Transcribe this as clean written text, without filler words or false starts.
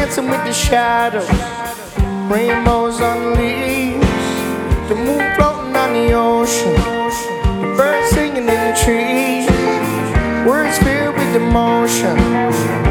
dancing with the shadows, rainbows on the leaves, the moon floating on the ocean, the birds singing in the trees, words filled with emotion.